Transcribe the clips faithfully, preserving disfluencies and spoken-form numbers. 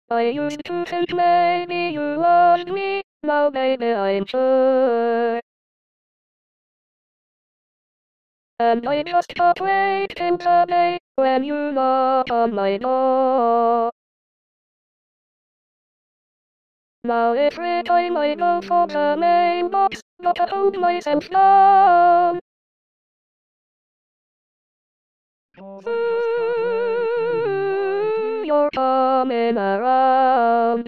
I used to think maybe you lost me, now baby I'm sure. And I just can't wait till the day when you knock on my door. Now every time I go for the main box, gotta hold myself down. Ooh, you're coming around.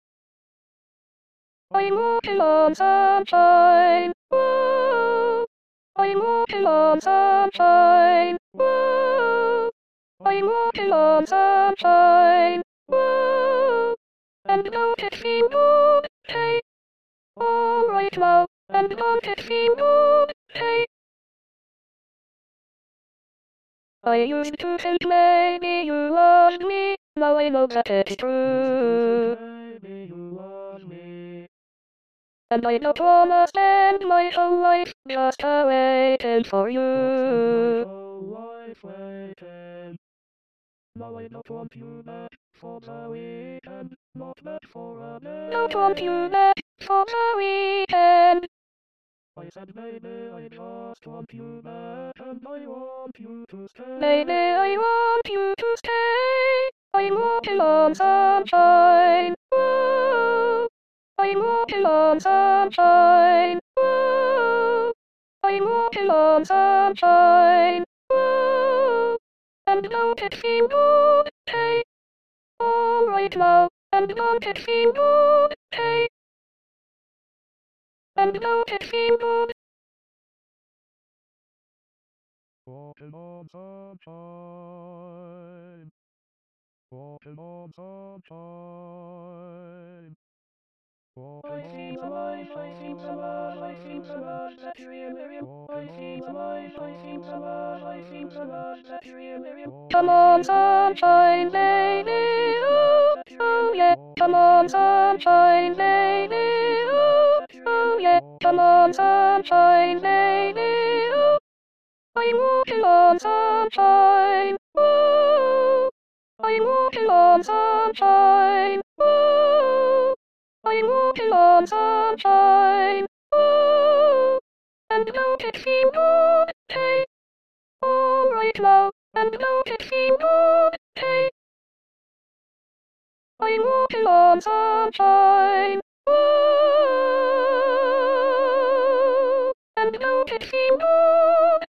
I'm walking on sunshine. Whoa. I'm walking on sunshine. Whoa. I'm walking on sunshine. Whoa. And don't it feel good? Hey. All right now. And don't it feel good? Hey. I used to think maybe you lost me. Now I know that it's true. And I don't wanna spend my whole life just a waiting for you. Now I don't want you back for the weekend, not back for a day. Don't want you back for the weekend. I said baby, I just want you back and I want you to stay. Baby, I want you to stay. I'm walking on sunshine. Whoa. I'm walking on sunshine. Whoa. I'm walking on sunshine. Whoa. And don't it feel good? Hey. All right now. And don't it feel good? Hey. And don't it feel good? Walking on sunshine. Walking on sunshine. I feel alive, I feel alive, I feel alive, that you're real. I feel alive, I feel alive, I feel alive, that you're real. Come on, sunshine, baby, oh, oh yeah. Come on, sunshine, baby, oh, oh yeah. Come on, sunshine, baby, oh. I'm walking on sunshine, whoa. I'm walking on sunshine, whoa. I'm walking on sunshine, whoa. And don't it feel good? Hey. All right now. And don't it feel good? Hey. I'm walking on sunshine, whoa. And don't it feel good?